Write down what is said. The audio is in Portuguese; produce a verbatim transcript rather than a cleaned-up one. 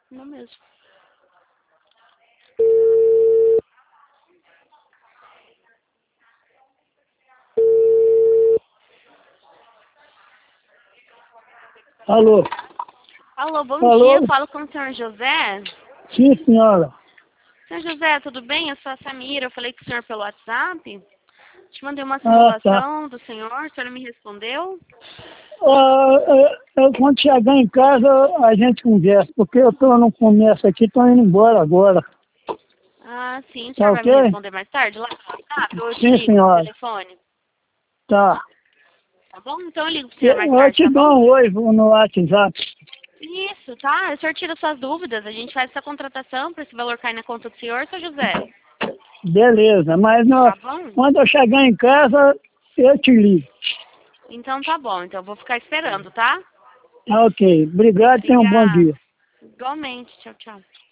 Não mesmo. Alô? Alô, bom Alô? dia. Falo com o senhor José. Sim, senhora. Senhor José, tudo bem? Eu sou a Samira. Eu falei com o senhor pelo WhatsApp. Te mandei uma Ah, tá. simulação do senhor. O senhor não me respondeu? Ah, eu, eu, quando chegar em casa, a gente conversa, porque eu estou no comércio aqui, estou indo embora agora. Ah, sim. O Tá senhor vai ok? me responder mais tarde lá no WhatsApp? Ou eu te Sim, ligo no senhora. telefone? Tá. Tá bom? Então eu ligo pro senhor mais Eu, eu tarde, te tá dou bom? um oi no WhatsApp. Isso, tá? O senhor tira suas dúvidas. A gente faz essa contratação para esse valor cair na conta do senhor, seu José. Beleza, mas não, Tá bom? quando eu chegar em casa, eu te ligo. Então tá bom. Então eu vou ficar esperando, tá? Tá ok. Obrigado e tenha um bom Obrigada. dia. Igualmente. Tchau, tchau.